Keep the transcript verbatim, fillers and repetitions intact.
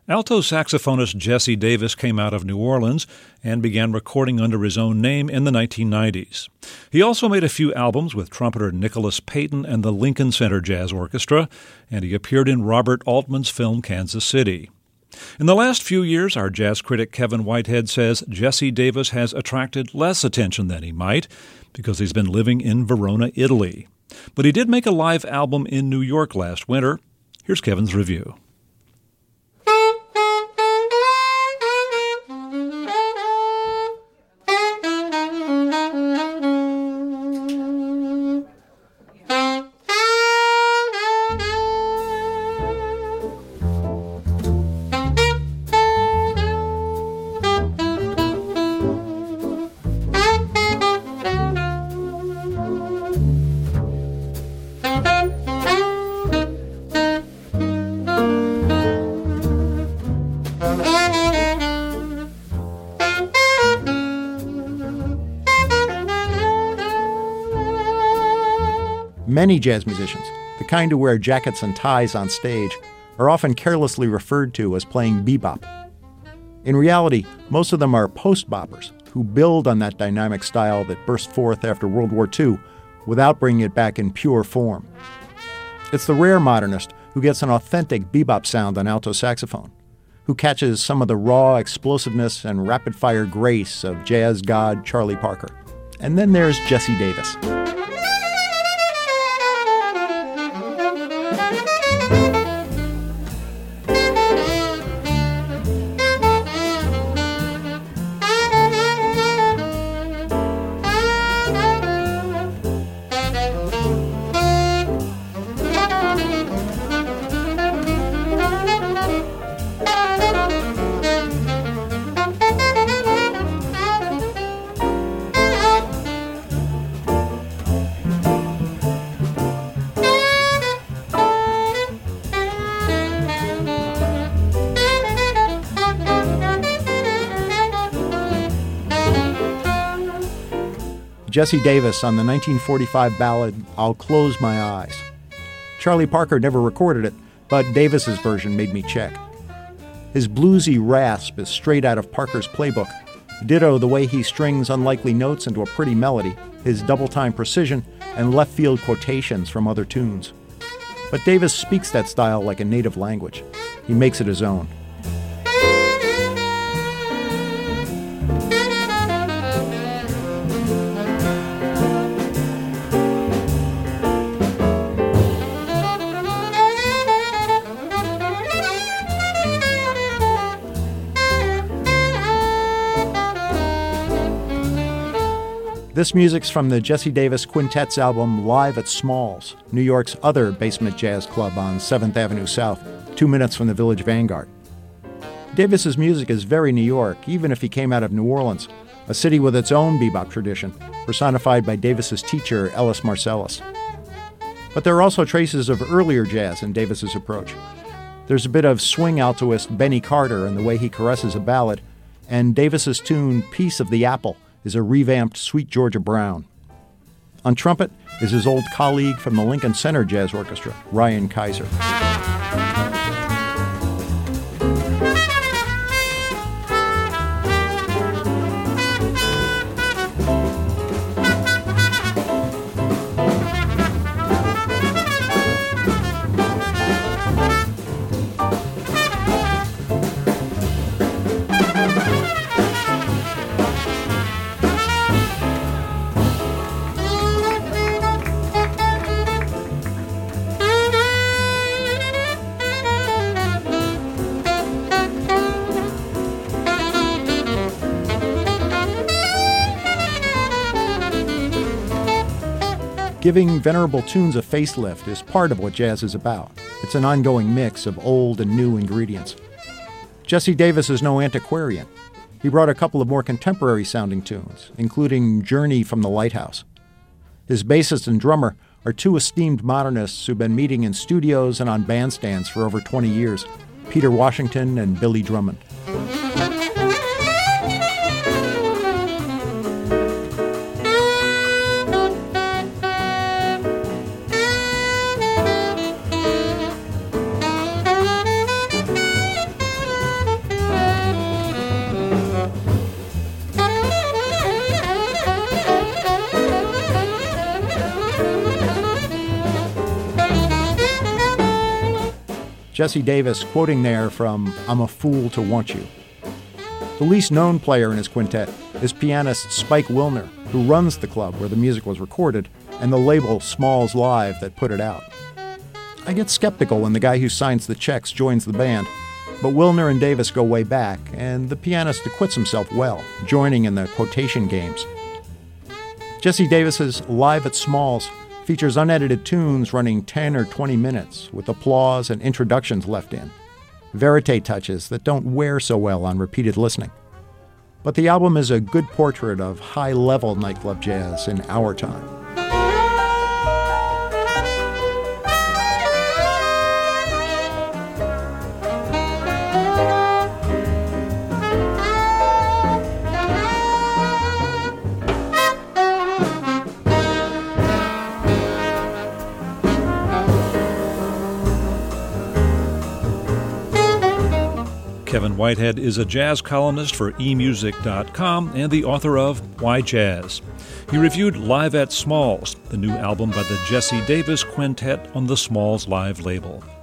Alto saxophonist Jesse Davis came out of New Orleans and began recording under his own name in the nineteen nineties. He also made a few albums with trumpeter Nicholas Payton and the Lincoln Center Jazz Orchestra, and he appeared in Robert Altman's film Kansas City. In the last few years, our jazz critic Kevin Whitehead says Jesse Davis has attracted less attention than he might because he's been living in Verona, Italy. But he did make a live album in New York last winter. Here's Kevin's review. Many jazz musicians, the kind who wear jackets and ties on stage, are often carelessly referred to as playing bebop. In reality, most of them are post-boppers who build on that dynamic style that burst forth after World War Two without bringing it back in pure form. It's the rare modernist who gets an authentic bebop sound on alto saxophone, who catches some of the raw explosiveness and rapid-fire grace of jazz god Charlie Parker. And then there's Jesse Davis. Jesse Davis on the nineteen forty-five ballad, I'll Close My Eyes. Charlie Parker never recorded it, but Davis's version made me check. His bluesy rasp is straight out of Parker's playbook. Ditto the way he strings unlikely notes into a pretty melody, his double-time precision, and left-field quotations from other tunes. But Davis speaks that style like a native language. He makes it his own. This music's from the Jesse Davis Quintet's album Live at Smalls, New York's other basement jazz club on seventh Avenue South, two minutes from the Village Vanguard. Davis's music is very New York, even if he came out of New Orleans, a city with its own bebop tradition, personified by Davis's teacher, Ellis Marsalis. But there are also traces of earlier jazz in Davis's approach. There's a bit of swing altoist Benny Carter in the way he caresses a ballad, and Davis's tune Piece of the Apple is a revamped Sweet Georgia Brown. On trumpet is his old colleague from the Lincoln Center Jazz Orchestra, Ryan Kaiser. Giving venerable tunes a facelift is part of what jazz is about. It's an ongoing mix of old and new ingredients. Jesse Davis is no antiquarian. He brought a couple of more contemporary-sounding tunes, including Journey from the Lighthouse. His bassist and drummer are two esteemed modernists who've been meeting in studios and on bandstands for over twenty years, Peter Washington and Billy Drummond. Jesse Davis quoting there from I'm a Fool to Want You. The least known player in his quintet is pianist Spike Wilner, who runs the club where the music was recorded, and the label Smalls Live that put it out. I get skeptical when the guy who signs the checks joins the band, but Wilner and Davis go way back, and the pianist acquits himself well, joining in the quotation games. Jesse Davis's Live at Smalls features unedited tunes running ten or twenty minutes, with applause and introductions left in. Verite touches that don't wear so well on repeated listening. But the album is a good portrait of high-level nightclub jazz in our time. Kevin Whitehead is a jazz columnist for e music dot com and the author of Why Jazz. He reviewed Live at Smalls, the new album by the Jesse Davis Quintet on the Smalls Live label.